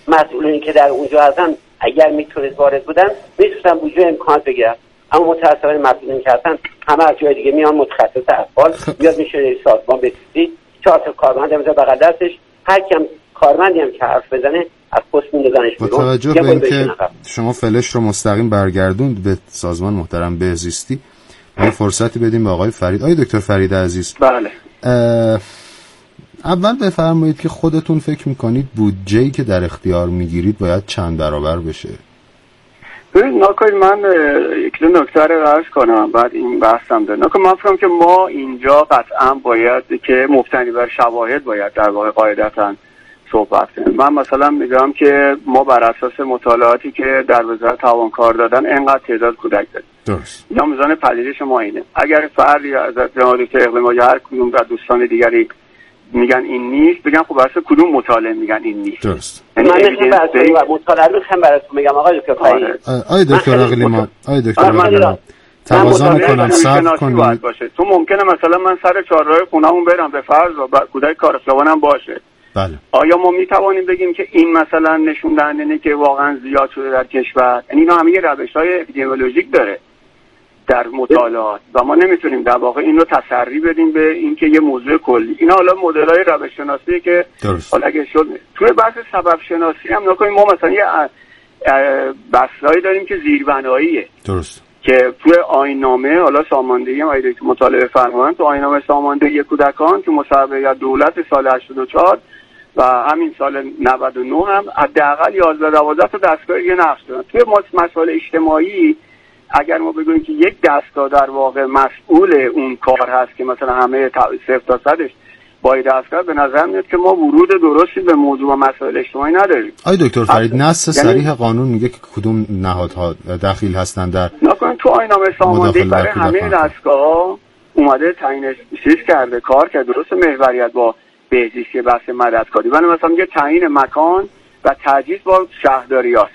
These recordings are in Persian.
مسئولینی که در اونجا هستن اگر میتونید وارد بودن میتونن وجود امکانات بگیرن، اما متأسفانه مسئولینی که هستن همه از جای دیگه میان متخصص اطفال بیاد میشه سازمان بسیاری 4 تا کارمند امضا بغل دستش، هر کیم کارمندی هم که حرف بزنه از پست میندازنش بیرون. با توجه به اینکه شما فلش رو مستقیم برگردوند به سازمان محترم بهزیستی، ما فرصتی بدیم به آقای فرید. آقای دکتر فرید عزیز، بله، اول بفرمایید که خودتون فکر میکنید بودجه‌ای که در اختیار میگیرید باید چند برابر بشه؟ نکنید من یک دو نکته رو عرض کنم بعد این بحثم دارم. نکنید من فکرم که ما اینجا قطعا باید که مبتنی بر شواهد باید در واقع قاعدتاً صحبت کنیم. من مثلا میگم که ما بر اساس مطالعاتی که در وزارت توانکار دادن انقدر تعداد کودک داریم. درست. یا میزان پذیرش ما اینه. اگر فردی از جناب دکتر اقلیمی یا هر کدوم از دوستان دیگری میگن این نیست، بگن خب واسه کدوم مطالعه میگن این نیست. درست. من میخوام براتون مطالعه رو براتون میگم آقای دکتر فرید. آقای دکتر اقلیمی، آقای دکتر اقلیمی تقاضا میکنم صبر کنید. تو ممکنه مثلا من سر چهارراه خونه‌مون برم به فرض و کودک کارخلوانم باشه. بله. آیا ما میتوانیم بگیم که این مثلا نشون دهنده اینه که واقعا زیاد شده در کشور؟ یعنی اینا همه روش‌های اپیدمیولوژیک داره در مطالعات و ما نمیتونیم در واقع این رو تسری بدیم به اینکه یه موضوع کلی. اینا حالا مدل‌های روش شناسی که حالا اگه شد توی بحث سبب شناسی هم نکنیم ما مثلا یه بحثایی داریم که زیربناییه. درست. که توی آیین‌نامه حالا ساماندهی هم اگه مطالعه فرمایند تو آیین‌نامه ساماندهی کودکان که مصوبه دولت سال 84 و همین سال 99 هم حداقل 11-12 تا دستگاه یه نقش دارن. توی مسائل اجتماعی اگر ما بگوییم که یک دستگاه در واقع مسئول اون کار هست که مثلا همه 0 تا 100ش باید دستگاه، به نظر میاد که ما ورود درستی به موضوع و مسائل اجتماعی نداریم. آقای دکتر فرید نص صریح قانون میگه که کدوم نهادها دخیل هستن در نکنید تو آیین‌نامه ساماندهی برای همه دستگاه اومده تعیین چیز کرده، کار کرده. درست محوریت با بهزیستی بحث مددکاری، ولی مثلا میگه تعیین مکان و تجهیز با شهرداریاست،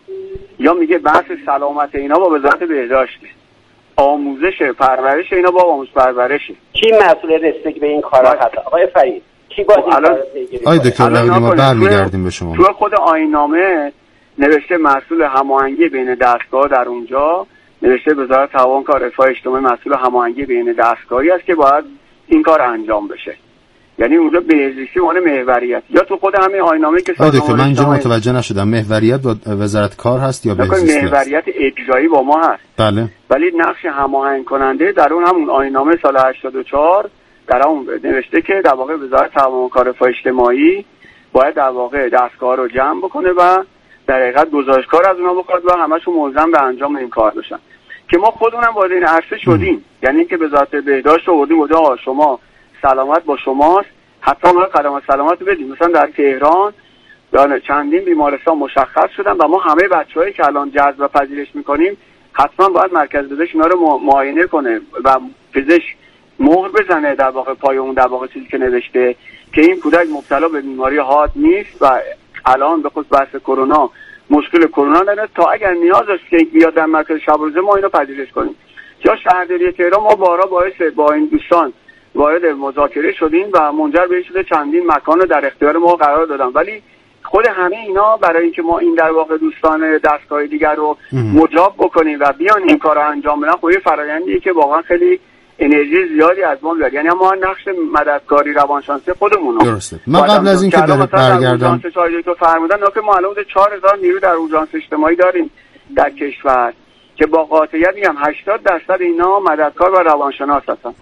یا میگه بحث سلامت اینا با وزارت بهداشت، آموزش پرورش اینا با آموزش پرورشه. کی مسئول رسیدگی به این کارا هست آقای فرید؟ کی باید این کارا بگیره؟ آقای دکتر اقلیمی ما برمیگردیم به شما. تو خود آیین‌نامه نوشته مسئول هماهنگی بین دستگاه در اونجا نوشته وزارت توانکار رفاه اجتماعی مسئول هماهنگی بین دستگاهی است که باید این کار انجام بشه. یعنی اونجا بهزیستی مال محوریت یا تو خود همین آیین‌نامه که دکتر من اینجا متوجه نشدم محوریت با وزارت کار هست یا بهزیستی؟ محوریت اجرایی با ما هست. بله. ولی نقش هماهنگ کننده در اون همون آیین‌نامه سال 84 در اون نوشته که در واقع وزارت توانکار رفاه اجتماعی باید در واقع دستگاه رو جمع بکنه و در حقیقت گزارشکار از اونها بخواد و همشون ملزم به انجام این کار بشن. که ما خودمونم وارد این عرصه شدیم. یعنی اینکه وزارت بهداشت آوردیم گفت شما سلامت با شماست، حتما ما خدمات سلامت بدیم. مثلا در تهران چندین بیمارستان مشخص شدن و ما همه بچه‌هایی که الان جذب و پذیرش می‌کنیم حتما باید مرکز پزشک اینا رو معاینه کنه و پزشک مهر بزنه در واقع پای اون در واقع چیزی که نوشته که این کودک مبتلا به بیماری حاد نیست و الان به خصوص بحث کرونا مشکل کرونا داره تا اگر نیاز است که بیاد در مرکز شب‌روزه ما اینو پذیرش کنیم. یا شهرداری تهران ما بارها با این دوستان وارد مذاکره شدیم و منجر به این شده چندین مکان رو در اختیار ما قرار دادن، ولی خود همه اینا برای اینکه ما این در واقع دوستان دستگاه دیگر رو مجاب بکنیم و بیان این کار رو انجام بدن، خب یه فرآیندیه که واقعا خیلی انرژی زیادی از ما می‌بره. یعنی ما نقش مددکاری روانشناسی خودمون رو درسته. من قبل از اینکه برگردم تو فرمودن که ما الان 4000 نیرو در اورژانس اجتماعی داریم در کشور که با قاطعیت میگم 80% اینا مددکار و روانشناس هستن.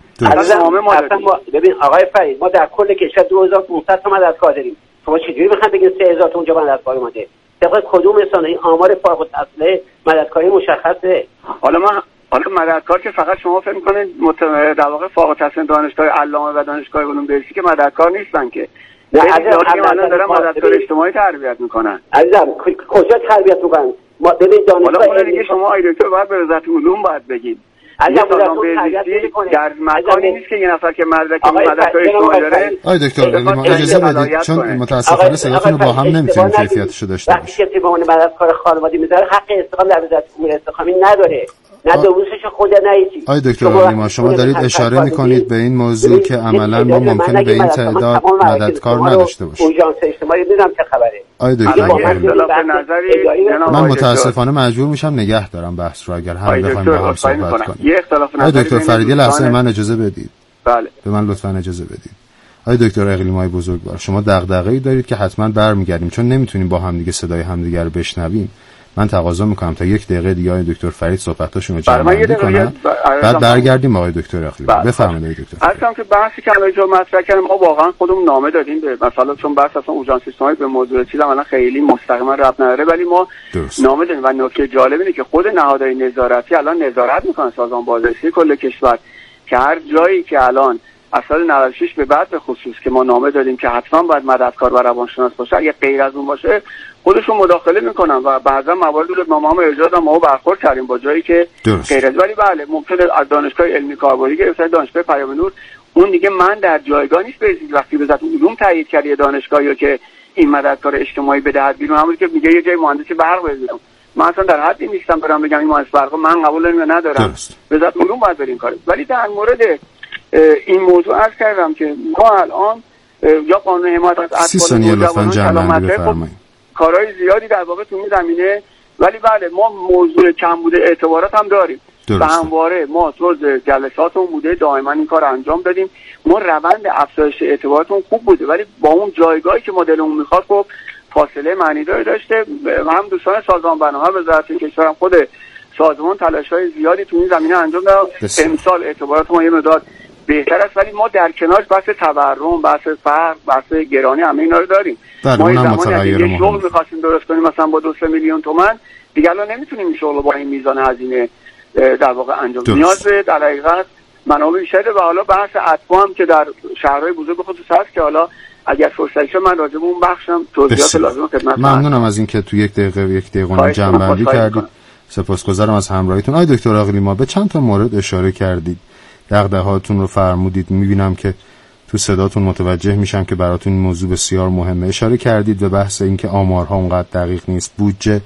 ببین آقای فرید ما در کل کشور 2500 تا مددکار داریم. شما چجوری میخواید بگین 3000 تا اونجا مددکار اومده؟ طبق کدوم رسانه‌ای آمار فارغ التحصیل مددکاری مشخصه؟ حالا مددکار که فقط شما فکر می‌کنید در واقع فارغ التحصیل دانشگاه علامه و دانشگاه علوم بهزیستی که مددکار نیستن که. الان دارن مددکار اجتماعی تربیت میکنن. عزیزم کجا تربیت میکنن؟ ما ببین دانشگاه دیگه شما دکتر باید به وزارت علوم باید بگید. در مکانی نیست که یه نفر که مدرک‌های اجتماعی داره. آقای دکتر اجازه بدید چون متاسفانه صداتون رو با هم نمیتونیم کیفیتشو داشته باشیم. وقتی که به عنوان مددکار خانوادگی میذاره حق استقامت در وزارت امور استقامی نداره. نه 2 روزش خود نیتی. آقای دکتر اقلیمی شما دارید اشاره میکنید به این موضوع که عملا ما ممکنه به این تعداد مددکار نداشته باشیم. اورژانس اجتماعی نمیدونم چه خبره. آقای دکتر من متاسفانه مجبور میشم نگه دارم بحث رو اگر هم بخوایم با هم صحبت کنیم. آقای دکتر فریدی لحظه من اجازه بدید. بله. به من لطفاً اجازه بدید. آقای دکتر اقلیمی بزرگوار شما دغدغه‌ای دارید که حتما برمیگردیم چون نمیتونیم با هم دیگه صدای همدیگه رو بشنویم. من تقاضا میکنم تا 1 دقیقه دیگه آقای دکتر فرید صحبتاشون رو جمع‌بندی کنن بعد برگردیم آقای دکتر اقلیمی. بفرمایید آقای دکتر. اصلا که بحثی که الان مطرح کردم ما واقعا خودمون نامه دادیم به مثلا چون بحث اصلا اورژانس اجتماعی به موضوع چیزا الان خیلی مستقیما ربط نداره ولی ما نامه دادیم و نکته جالب اینه که خود نهادهای نظارتی الان نظارت میکنن سازمان بازرسی کل کشور که هر جایی که الان از سال 96 به بعد به خصوص که ما نامه دادیم که حتما باید مددکار و روانشناس باشه اگه غیر از اون باشه خودشون مداخله میکنن و بعضا موارد رو ما هم ارجاع دادن ما برخورد کردیم با جایی که غیر از ولی بله ممکنه از دانشگاه علمی کاربردی گرفته دانشگاه پیام نور اون دیگه من در جایگاه نیست برسید وقتی به ذات علوم تایید کردی دانشگاهی یا که این مددکار اجتماعی بدهد بیرون همون که میگه یه جای مهندسی برق بزنم من اصلا در حدی نیستم برام بگم این مهندس برق من قبول ندارم به ذات علوم باید بریم کار ولی در مورد این موضوع عرض کردم که ما الان یا قانون حمایت از اطفال سلامت کارهای زیادی در واقع تو این زمینه ولی بله ما موضوع کمبود اعتبارات هم داریم و همواره ما طرز جلساتمون بوده دائما این کار انجام دادیم ما روند افزایش اعتباراتمون خوب بوده ولی با اون جایگاهی که مدلمون میخواد خب فاصله معنیداری داشته هم دوستان سازمان بناها وزارت کشورم خود سازمان تلاش‌های زیادی تو این زمینه انجام داد امسال اعتبارات ما یه مقدار بهتر است ولی ما در کنارش بحث تورم بحث فقر بحث گرانی همه اینا رو داریم ما این زمانی اگه یه شغل می‌خواستیم درست کنیم مثلا با 2 میلیون تومان دیگه الان نمیتونیم این شغل رو با این میزان هزینه در واقع انجام نیاز به در حقیقت منابع بیشتره و حالا بحث اطفا هم که در شهرهای بزرگ به خصوص هست که حالا اگر فرصتی شد من راجع به اون بخشم توضیحات لازم خدمت ممنونم از اینکه تو 1 دقیقه جمع‌بندی کردید سپاسگزارم از همراهیتون آقای دکتر اقلیمی به چند تا مورد اشاره کردید دغدغه‌هاتون رو فرمودید میبینم که تو صداتون متوجه میشم که براتون این موضوع بسیار مهمه اشاره کردید به بحث اینکه آمارها اونقدر دقیق نیست بودجه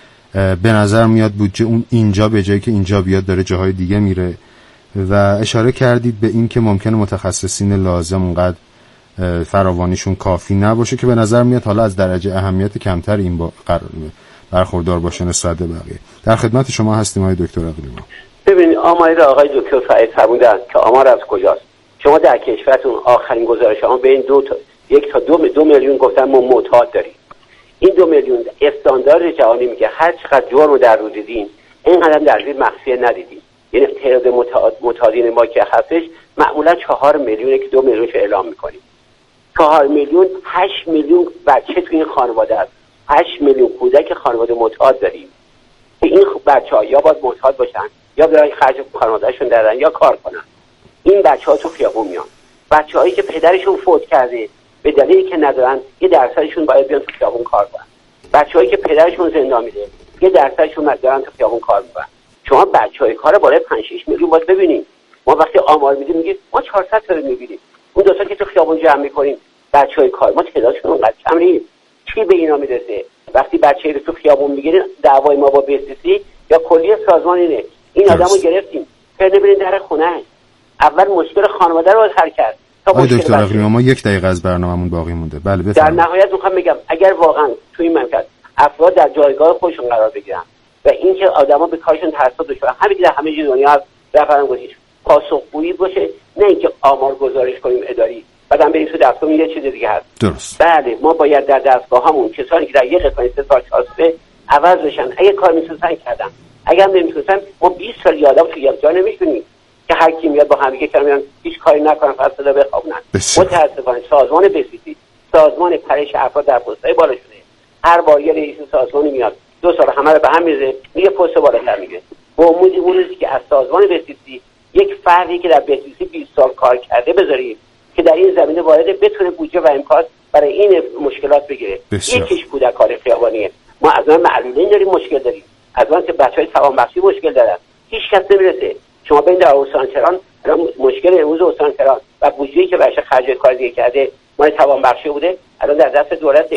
به نظر میاد بودجه اون اینجا به جایی که اینجا بیاد داره جاهای دیگه میره و اشاره کردید به این که ممکنه متخصصین لازم اونقدر فراوانیشون کافی نباشه که به نظر میاد حالا از درجه اهمیت کمتر این برخوردار باشه نسبت به بقیه در خدمت شما هستیم آقای دکتر اقلیمی ببینید آماری آقای دکتر فرید فرمودن که آمار از کجاست شما در کشورتون آخرین گزارش ها به این 1 تا 2 میلیون گفتن ما معتاد داریم این 2 میلیون استاندارد جهانی میگه هر چقدر جرم رو در رو دیدین اینقدر در زیر مخفیه ندیدین یعنی تعداد معتادین ما که هستش معمولا 4 میلیونه که 2 میلیونش اعلام میکنیم 4 میلیون 8 میلیون بچه تو این خانواده است 8 میلیون کودک خانواده معتاد داریم این بچه‌ها یا باید معتاد باشن یا برای خرج خانواده‌شون دادن یا کار کنن این بچه‌ها تو خیابون میان بچه‌هایی که پدرشون فوت کرده به دلیلی که ندارن یه درصدشون باید بیان تو خیابون کار کنن بچه‌هایی که پدرشون زندان میده یه درصدشون دارن تو خیابون کار میکنن شما بچه‌های کار بالای 5-6 میلیون باید ببینید ما وقتی آمار میدیم میگیم ما 400 تا میبینیم اون دو تا که تو خیابون جمع میکنیم بچه‌های کار ما تعدادشون اونقدر کم نیست چی به اینا میرسه وقتی بچه‌ای رو تو خیابون میگیرین دعوای ما با بی‌اسی یا کلی سازمان اینه این آدمو گرفتیم ببینید در خونه اول مشکل خانواده رو حل کرد آقای دکتر اقلیمی ما 1 دقیقه از برنامه‌مون باقی مونده بله بفرمایید در نهایت میخوام بگم اگر واقعا تو این مملکت افراد در جایگاه خودشون قرار بگیرن و اینکه آدما به کارشون ترصد بشن همین در همه جای دنیا رفتن گذاشت پاسخگویی باشه نه اینکه آمار گزارش کنیم اداری بعدم بریم تو دستگاه یه چیز دیگه هست درست بله ما باید در دستگاهامون کسانی که در یک قسمت 3 سال 4 سال عوض بشن اگه کار می‌سازن کردن اگر نمی‌تونن ما 20 سال یادم تو یک جا نمی‌شونیم که هر کی میاد با هم دیگه میان هیچ کاری نکنن فقط صدا بخوابونن متأسفانه سازمان بسیسی سازمان پرش افراد در پست‌های بالا شده هر بار یه رئیس سازمانی میاد 2 سال همه رو به هم میزنه میگه پست بالاتر میگه با امید اون روزی که از سازمان بسیسی یک فردی که در بسیسی 20 سال کار کرده بذاریم که در این زمینه وارد بتونه بودجه و امکانات برای این مشکلات بگیره یکیش کودکان خیابانیه ما از اون معلولین داریم مشکل داریم از اون که بچهای توانبخشی مشکل دارن هیچ کس نمیرسه شما ببین در استان تهران مشکل امروز استان تهران و بودجه‌ای که بهش خرج کار دیگه کرده ما توانبخشی بوده الان در دست دولته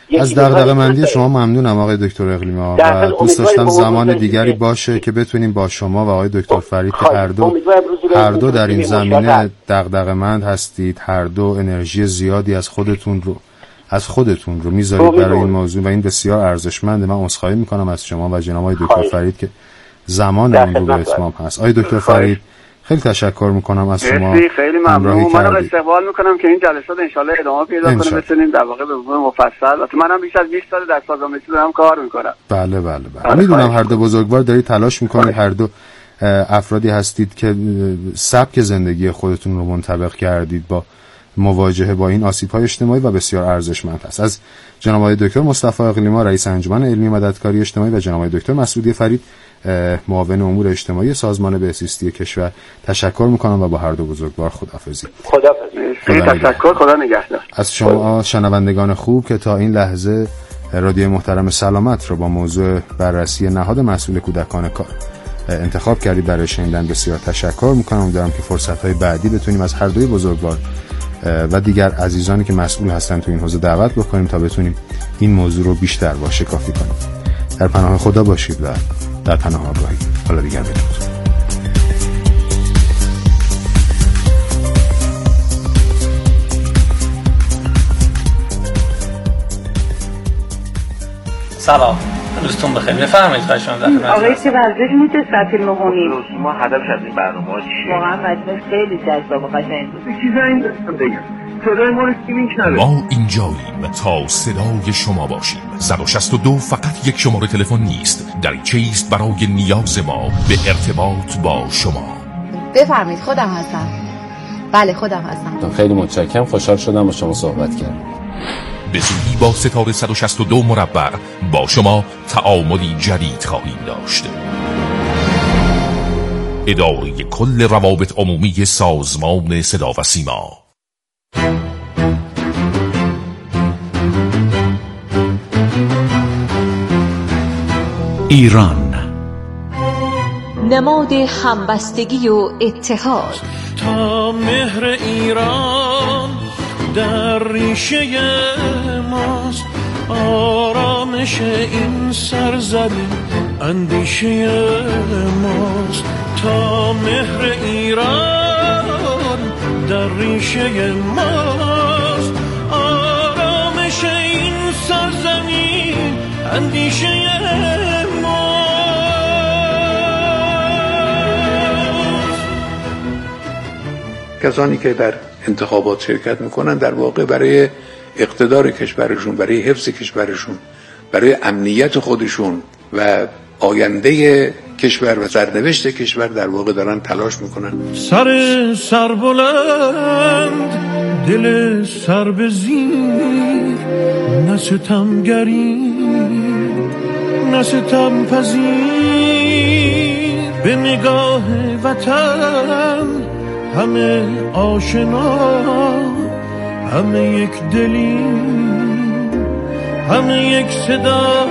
از دغدغه‌مندی شما ممنونم آقای دکتر اقلیمی و دوست داشتم زمان دیگری باشه که بتونیم با شما و آقای دکتر فرید که هر دو در این زمینه دغدغه‌مند هستید، هر دو انرژی زیادی از خودتون رو میذارید برای این موضوع و این بسیار ارزشمنده. من عذرخواهی میکنم از شما و جناب آقای دکتر فرید که زمان اون رو به اتمام هست. آقای دکتر فرید خیلی تشکر میکنم از شما. خیلی ممنون. منم استقبال میکنم که این جلسات انشالله ادامه پیدا کنه، بتونیم در واقع به مفصل. منم بیش از 20 سال در سازمان دارم کار میکنم. بله. میدونم هر دو بزرگوار دارید تلاش میکنید، هر دو افرادی هستید که سبک زندگی خودتون رو منطبق کردید با مواجهه با این آسیب‌های اجتماعی و بسیار ارزشمند است. از جناب آقای دکتر مصطفی اقلیمی رئیس انجمن علمی مددکاری اجتماعی و جناب آقای دکتر مسعودی فرید معاون امور اجتماعی سازمان بهزیستی کشور تشکر میکنم و با هر دو بزرگوار خداحافظی. تشکر. خدا نگهدار. از شما شنوندگان خوب که تا این لحظه رادیو محترم سلامت رو با موضوع بررسی نهاد مسئول کودکان کار انتخاب کردید برای شنیدن بسیار تشکر میکنم. امیدوارم که فرصت‌های بعدی بتونیم از هر دوی بزرگوار و دیگر عزیزانی که مسئول هستن تو این حوزه دعوت بکنیم تا بتونیم این موضوع رو بیشتر واشکافی کنیم. در پناه خدا باشید و در پناه آگاهی. حالا دیگر بدید. سلام، روزتون بخیر. بفرمایید خواهشاً در خدمت. آقای چه ورزش میشه ساعت 9:30 ما هدفش از این برنامه چیه؟ واقعا وجه خیلی جذاب و قشنگ بود. چیزا این دستم بگم. صدای ما رو سیمینگ نده. ما اینجاییم تا صدای شما باشیم. 162 فقط یک شماره تلفن نیست، دریچه است برای نیاز ما به ارتباط با شما. بفرمایید. خودم هستم. بله خودم هستم. خیلی متشکرم، خوشحال شدم با شما صحبت کردم. به زودی با ستاره 162 مربع با شما تعاملی جدید خواهیم داشت. اداره کل روابط عمومی سازمان صدا و سیما. ایران، نماد همبستگی و اتحاد. تا مهر ایران در ریشه ماست، آرامش این سرزمین اندیشه ماست. تا مهر ایران در ریشه ماست، آرامش این سرزمین اندیشه ماست. کسانی که در انتخابات شرکت میکنن در واقع برای اقتدار کشورشون، برای حفظ کشورشون، برای امنیت خودشون و آینده کشور و سرنوشت کشور در واقع دارن تلاش میکنن. سر بلند، دل سر به زیر، نه ستمگری نه ستم پذیر. به نگاه وطن همه آشنا، همه یک دلی، همه یک صدا.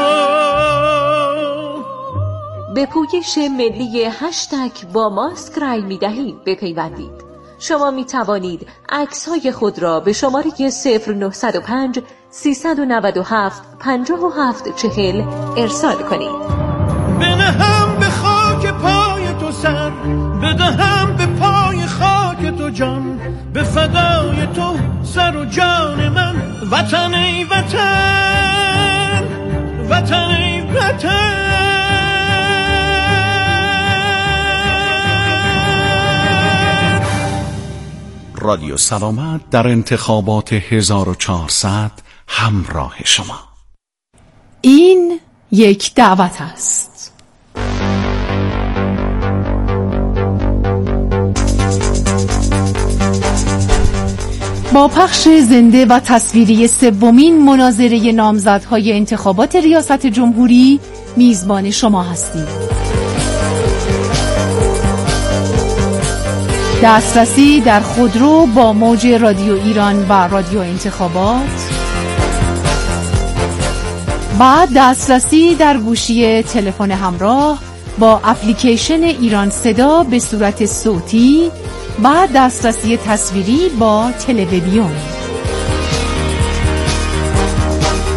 به پویش ملی هشتگ با ماسک رای می‌دهید بپیوندید. شما می توانید عکس‌های خود را به شماره 0905 397 5740 ارسال کنید. بنهم به خاک پای تو سر، بدهم به پای خاک تو جان، به فدای تو سر و جان من. وطن ای وطن، وطن ای وطن. رادیو سلامت در انتخابات 1400 همراه شما. این یک دعوت است. با پخش زنده و تصویری سومین مناظره نامزدهای انتخابات ریاست جمهوری میزبان شما هستیم. دسترسی در خودرو با موج رادیو ایران و رادیو انتخابات، بعد دسترسی در گوشی تلفن همراه با اپلیکیشن ایران صدا به صورت صوتی، بعد دسترسی تصویری با تلویزیون.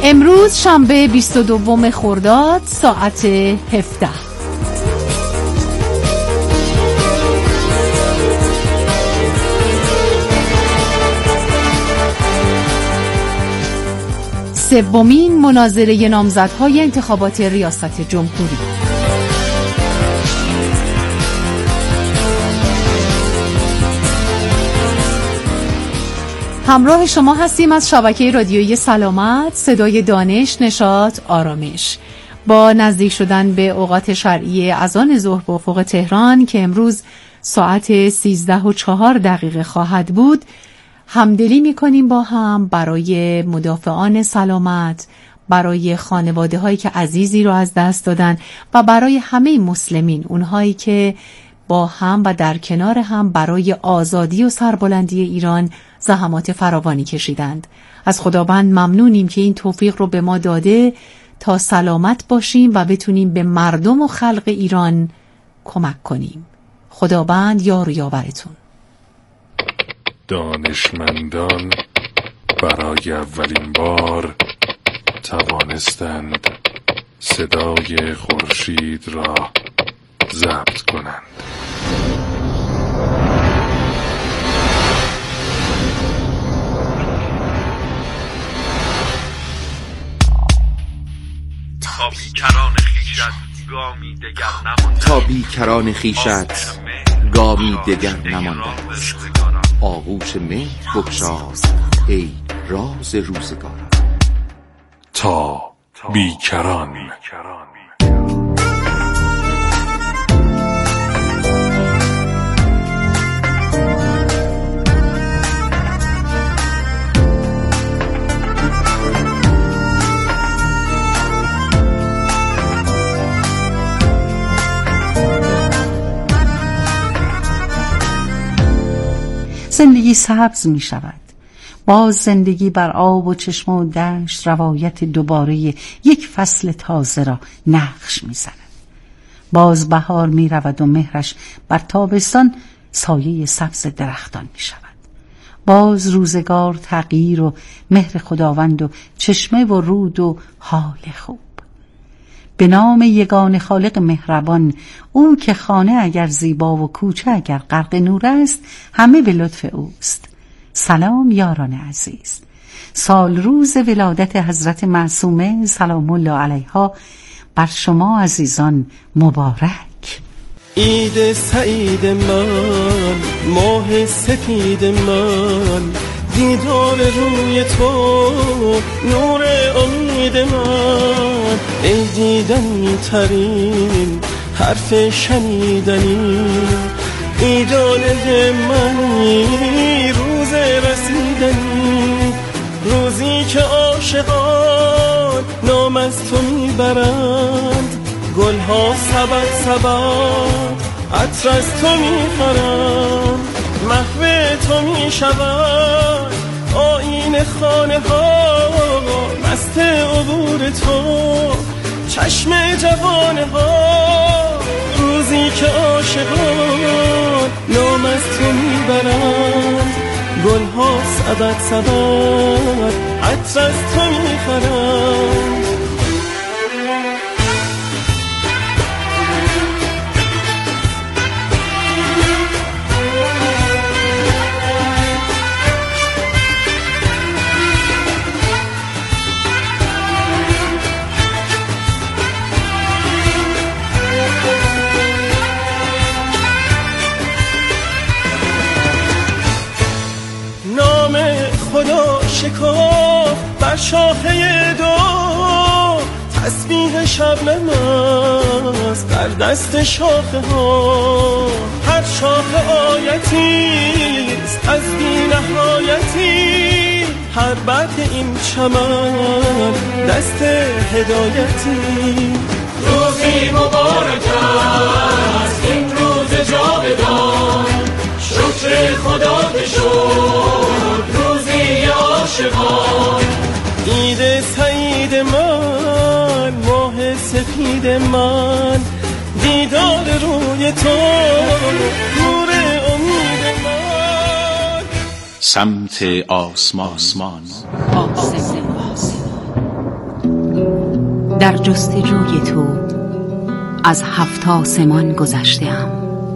امروز شنبه 22 خرداد ساعت 17. سومین مناظره نامزدهای انتخابات ریاست جمهوری. همراه شما هستیم از شبکه رادیویی سلامت، صدای دانش، نشاط، آرامش. با نزدیک شدن به اوقات شرعی اذان ظهر به افق تهران که امروز ساعت 13:04 خواهد بود، همدلی می‌کنیم با هم برای مدافعان سلامت، برای خانواده هایی که عزیزی رو از دست دادن و برای همه مسلمین، اونهایی که با هم و در کنار هم برای آزادی و سربلندی ایران زحمات فراوانی کشیدند. از خداوند ممنونیم که این توفیق رو به ما داده تا سلامت باشیم و بتونیم به مردم و خلق ایران کمک کنیم. خداوند یار و یاورتون. دانشمندان برای اولین بار توانستند صدای خورشید را ضبط کنند. تا بیکران خیشت گامی دگر نمانده است. آغوش مهر بگشاز ای راز روزگار. تا بیکران. زندگی سبز می شود. باز زندگی بر آب و چشم و دشت روایت دوباره یک فصل تازه را نقش می زند. باز بهار می رود و مهرش بر تابستان سایه سبز درختان می شود. باز روزگار تغییر و مهر خداوند و چشمه و رود و حال خوب. به نام یگان خالق مهربان، او که خانه اگر زیبا و کوچه اگر غرق نور است، همه به لطف اوست. سلام یاران عزیز. سال روز ولادت حضرت معصومه سلام الله علیها بر شما عزیزان مبارک. عید سعید من، ماه سپید من، دیدار روی تو نور امید من. ای دیدنی ترین حرف شنیدنی، ای جانب منی روز رسیدنی. روزی که عاشقان نام از تو میبرند، گلها سبد سبد عطر از تو میخورند. محو تو میشود آیین خانه ها، مست عبور تو چشم جوانه ها. روزی که عاشقان نام از تو میبرند، گلها سبد سبد عطر از تو میخورند. شکاف بر شاخه دو، تسبیح شبنم است در دست شاخه ها. هر شاخه آیتی است از بی نهایتی، هر برگ این چمن دست هدایتی. روزی مبارک است این روز جاودان، شکر خدا بشد روزی عاشقان. عید سعید من، ماه سپید من، دیدار روی تو نور امید من. سمت آسمان در جستجوی تو از 7 آسمان گذشته‌ام.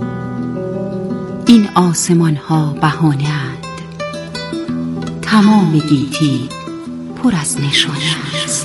این آسمان ها بهانه‌اند، تمام گیتی پر از نشانه است.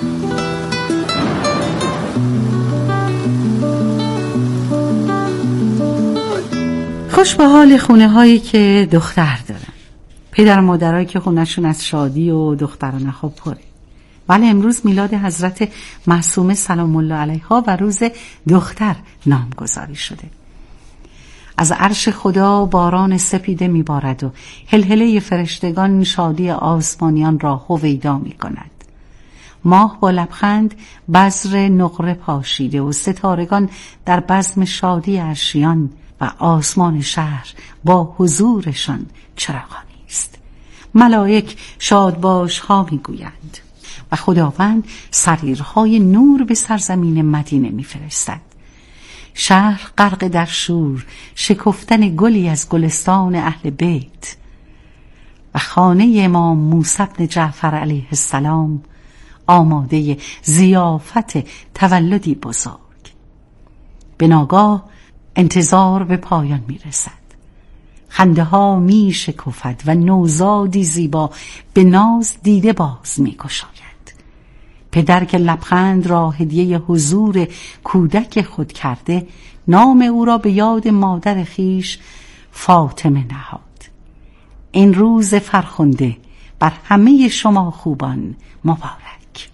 خوش به حال خونه هایی که دختر دارن، پدر و مادرایی که خونهشون از شادی و دخترانه ها پره. بله، امروز میلاد حضرت معصومه سلام الله علیها و روز دختر نامگذاری شده. از عرش خدا باران سپیده میبارد و هلهله فرشتگان شادی آسمانیان را هویدا میکند. ماه با لبخند بذر نقره پاشیده و ستارگان در بزم شادی عرشیان و آسمان شهر با حضورشان چراغانی است. ملائک شادباش ها میگویند و خداوند سریرهای نور به سرزمین مدینه میفرستد. شهر غرق در شور، شکفتن گلی از گلستان اهل بیت و خانه امام موسی بن جعفر علیه السلام آماده ضیافت تولدی بزرگ. به ناگاه انتظار به پایان میرسد. خنده ها می شکفد و نوزادی زیبا به ناز دیده باز می گشاید. پدر که لبخند را هدیه حضور کودک خود کرده، نام او را به یاد مادر خیش فاطمه نهاد. این روز فرخنده بر همه شما خوبان مبارک.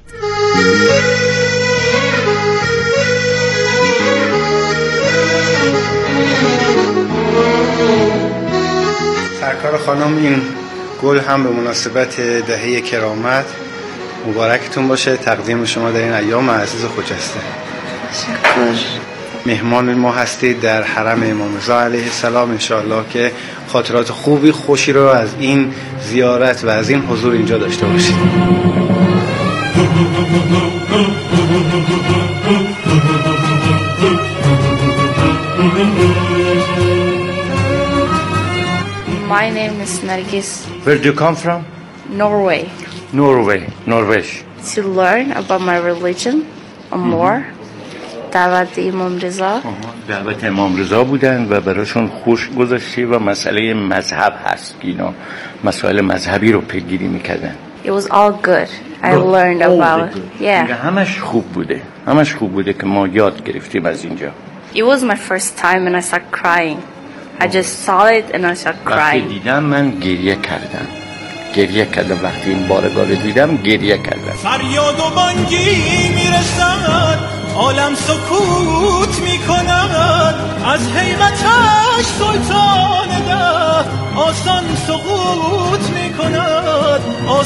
سرکار خانم، این گل هم به مناسبت دهه کرامت مبارکتون باشه. تقدیم شما در این ایام عزیز خجسته. شکر. مهمان ما هستید در حرم امام رضا علیه السلام. انشاءالله که خاطرات خوشی رو از این زیارت و از این حضور اینجا داشته باشید. My name is Nargis. Where do you come from? Norway. Norway. To learn about my religion more. دعوت امام رضا. دعوت امام رضا بودن و براشون خوش گذشته و مسئله مذهب هست. اینا مسائل مذهبی رو پیگیری میکردن. It was all good. I learned about. Yeah. همش خوب بوده که ما یاد گرفتیم از اینجا. It was my first time and I started crying. I just saw it and I started crying. وقتی دیدم من گریه کردم. وقتی این بارگاه رو دیدم گریه کردم. فریاد و بانگی میرسد، عالم سکوت میکند، از حیرتش سلطان ده آسان سقوط میکند.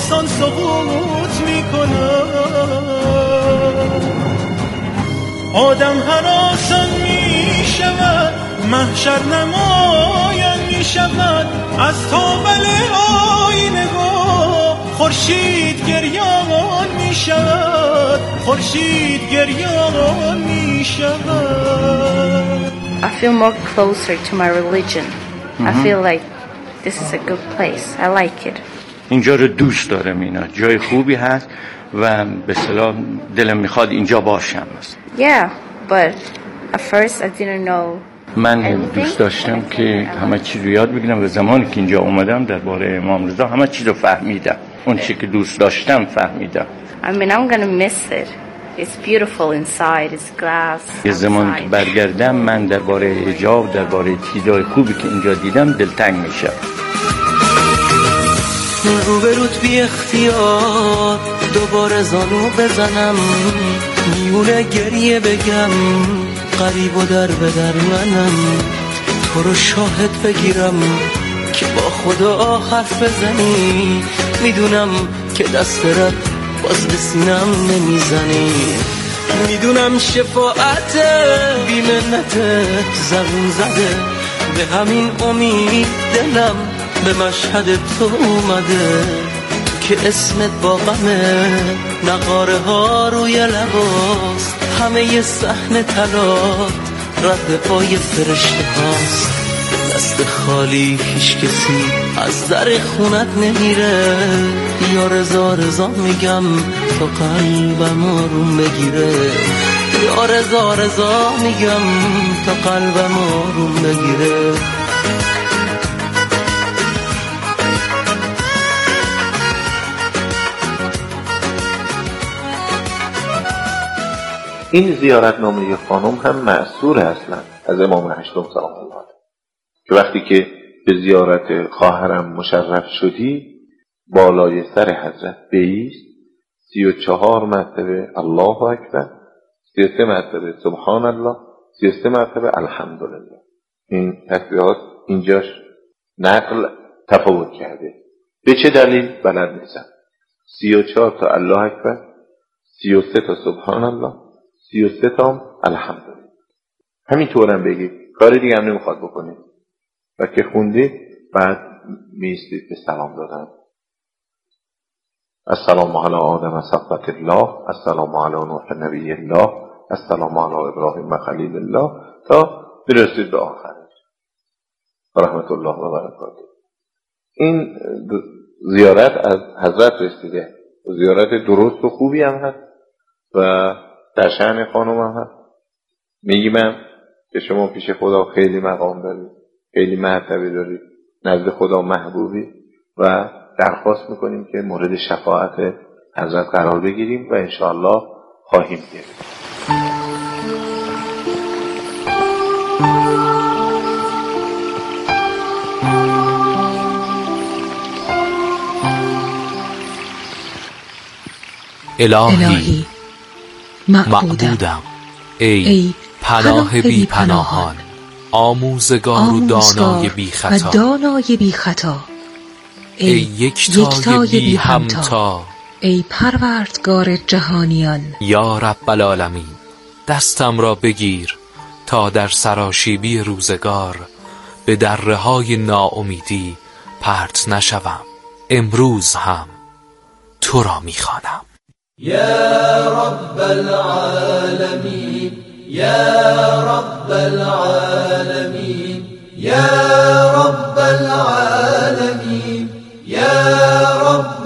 آدم هر آسان میشود، محشر نمایان میشود، از تابل آینگاه خورشید گریان میشود. I feel more closer to my religion. I feel like this is a good place. I like it. اینجا رو دوست دارم. اینا جای خوبی هست و به اصطلاح دلم میخواد اینجا باشم. Yeah, but at first I didn't know. من دوست داشتم که همه چیز رو یاد بگیرم و زمانی که اینجا اومدم درباره امام رضا همه چیز رو فهمیدم. اون چیزی که دوست داشتم فهمیدم. I mean, I'm gonna miss it. It's beautiful inside. It's glass. یه زمان که برگردم من درباره حجاب، درباره چیزای خوبی که اینجا دیدم دلتنگ میشم. روبروت بی اختیار دوباره زانو بزنم، میونه گریه بگم، قریب و در به در منم، تو رو شاهد بگیرم که با خدا حرف بزنی، میدونم که دست رب باز به سینم نمیزنی، میدونم شفاعت بی منت زبون زده، به همین امید دلم به مشهد تو اومده که اسمت با غمه، نقاره ها روی لباست، همه ی صحن طلات رد پای فرشته هاست. دست خالی هیچ کسی از در خونت نمیره. یا رضا رضا میگم تا قلبم آروم بگیره. یا رضا رضا میگم تا قلبم آروم بگیره. این زیارتنامه خانم هم مأثور اصلا از امام هشتم سلام الله علیه که وقتی که به زیارت خواهرم مشرف شدی بالای سر حضرت بایست 34 مرتبه الله اکبر، 33 مرتبه سبحان الله، 33 مرتبه الحمدلله. این تسبیحات اینجاش نقل تفاوت کرده. به چه دلیل بلد نیستم. 34 تا الله اکبر، 33 تا سبحان الله، 33 تا الحمدلله. همینطورم بگید، کاری دیگه هم نمیخواد بکنید و که خوندید بعد میستید به سلام دادن. السلام علی آدم صفوت الله، السلام علی نوح نبی الله، السلام علی ابراهیم خلیل الله تا برسید به آخرش. رحمت الله و برکاته. این زیارت از حضرت رسیده، زیارت درست و خوبی هم هست و در شأن خانم هم هست. میگیم که شما پیش خدا خیلی مقام دارید، خیلی مرتبه دارید، نزد خدا محبوبی و درخواست میکنیم که مورد شفاعت حضرت قرار بگیریم و انشاءالله خواهیم گرفت. الهی معبودم، ای پناه بی پناهان، آموزگار و دانای بی خطا، ای یکتای بی همتا، ای پروردگار جهانیان. یا رب العالمین دستم را بگیر تا در سراشیبی روزگار به دره‌های ناامیدی پرت نشوم. امروز هم تو را میخوانم. یا رب العالمین، یا رب العالمین، یا رب العالمین، یا رب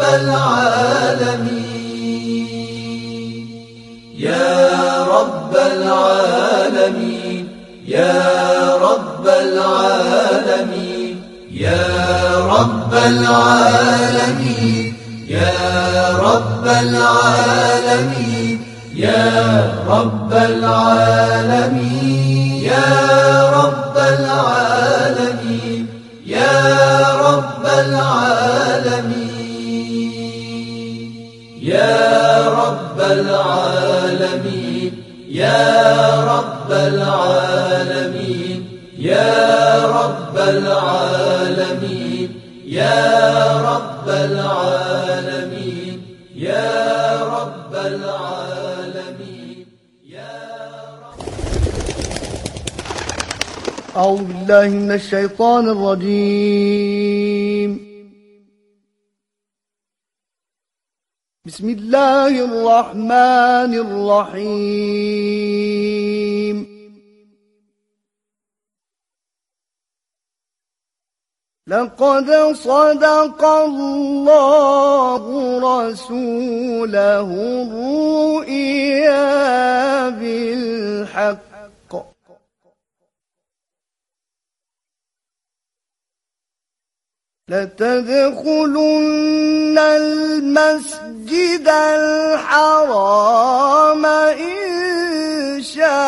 العالمین، یا رب العالمین، یا رب العالمین، یا رب العالمین، یا رب العالمین، یا رب العالمین، یا رب العالمین، یا رب العالمین، یا رب العالمین، یا رب العالمین، یا رب العالمین، یا رب العالمین، یا رب العالمین، أعوذ بالله من الشيطان الرجيم. بسم الله الرحمن الرحيم. لقد صدق الله رسوله الرؤيا بالحق لتدخلن المسجد الحرام إن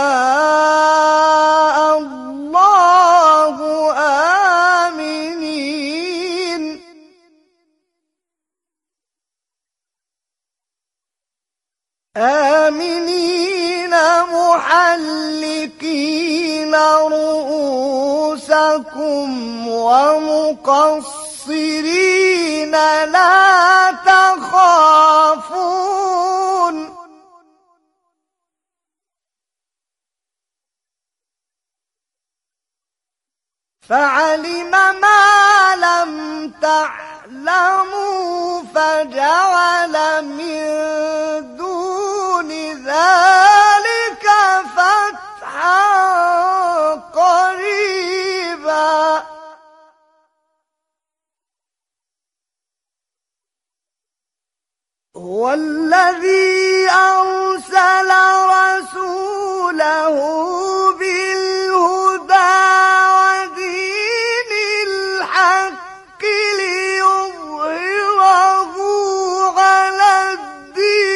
شاء الله آمنين محلقين رؤوسكم ومقصرين لا تخافون فعلم ما لم تعلموا فجعل من دون ذلك فتحا قريبا شوی